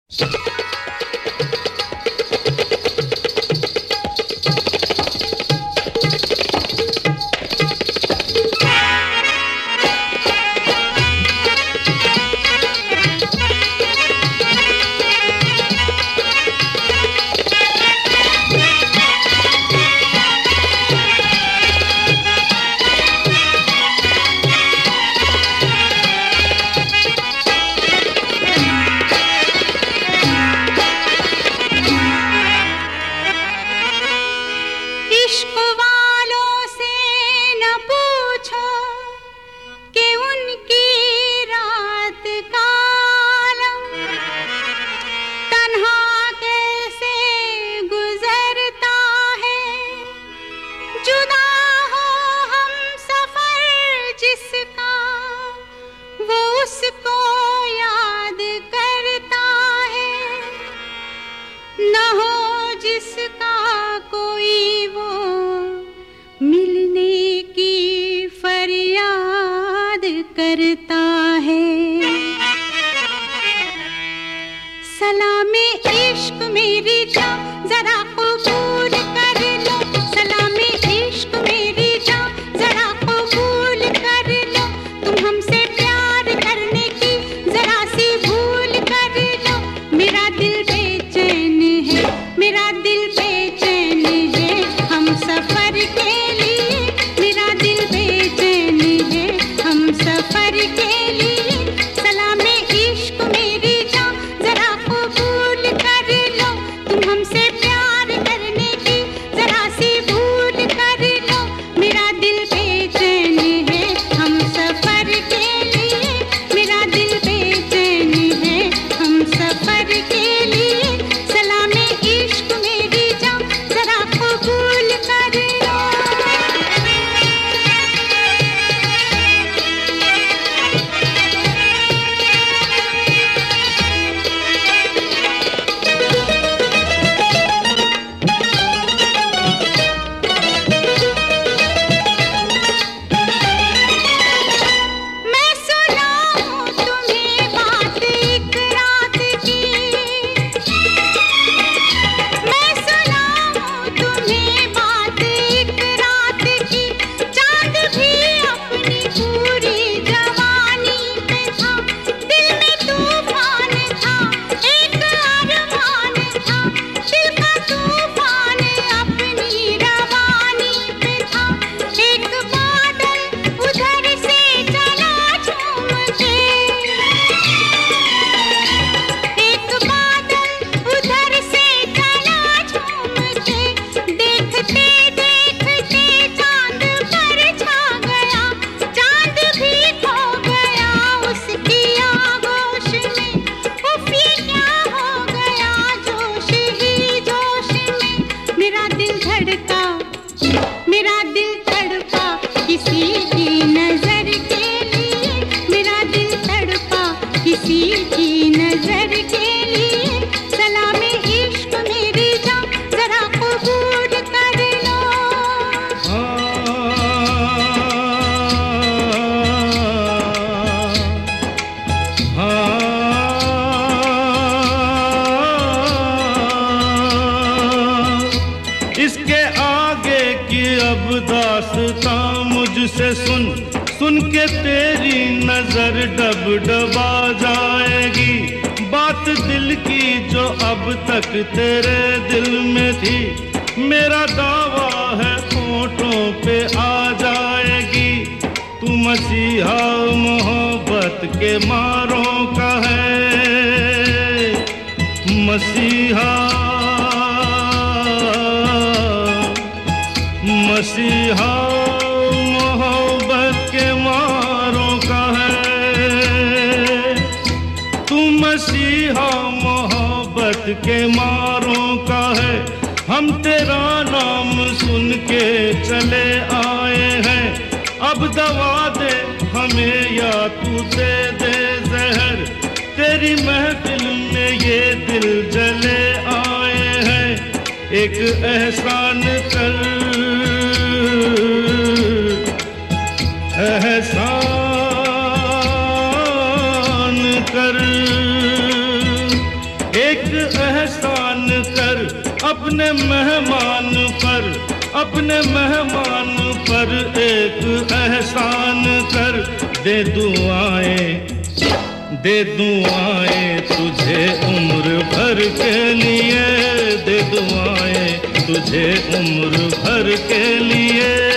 सुन के तेरी नजर डब डबा जाएगी, बात दिल की जो अब तक तेरे दिल में थी, मेरा दावा है होठों पे आ जाएगी। तू मसीहा मोहब्बत के मारों का है, मसीहा मसीहा मोहब्बत के मारों का है। तू मसीहा मोहब्बत के मारों का है। हम तेरा नाम सुन के चले आए हैं, अब दवा दे हमें या तू दे दे जहर। तेरी महफिल में ये दिल जले आए हैं, एक एहसान कर, एहसान कर, एक एहसान कर अपने मेहमान पर, अपने मेहमान पर एक एहसान कर। दे दुआएं, दे दुआएं तुझे उम्र भर के लिए, दे दुआएं तुझे उम्र भर के लिए।